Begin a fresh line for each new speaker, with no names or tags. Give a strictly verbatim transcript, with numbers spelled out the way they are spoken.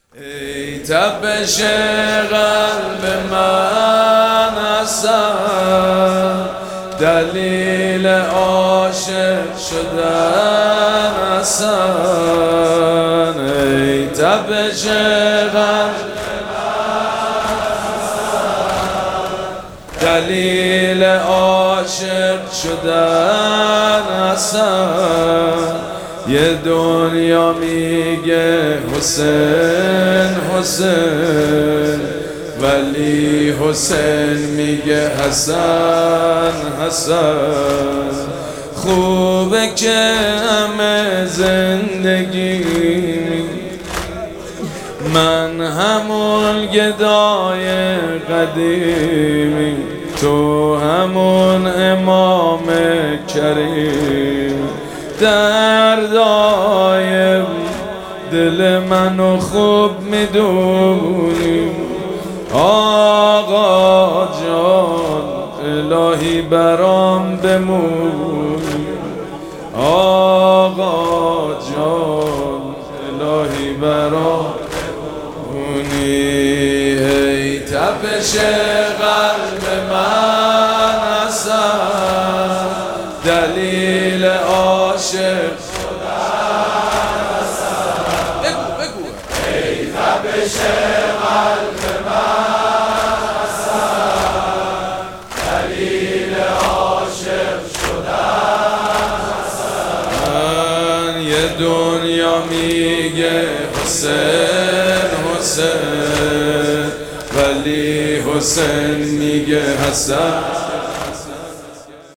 ای تپش قلب من هستن، دلیل عاشق شدن هستن. ای تپش قلب دلیل عاشق شدن هستن. یه دنیا میگه حسین حسین، ولی حسین میگه حسن حسن. خوبه که همه زندگی من همون گدای قدیمی، تو همون امام کریم. دردای دل منو خوب میدونی آقا جان، الهی برام بمونی آقا جان، الهی برام بمونی. ای تپش قلب من هستن، دلیل عاشق شدن هستن. بگو بگو ای تپش قلب من هستن، دلیل عاشق شدن هستن. یه دنیا میگه حسین حسین، ولی حسین میگه حسن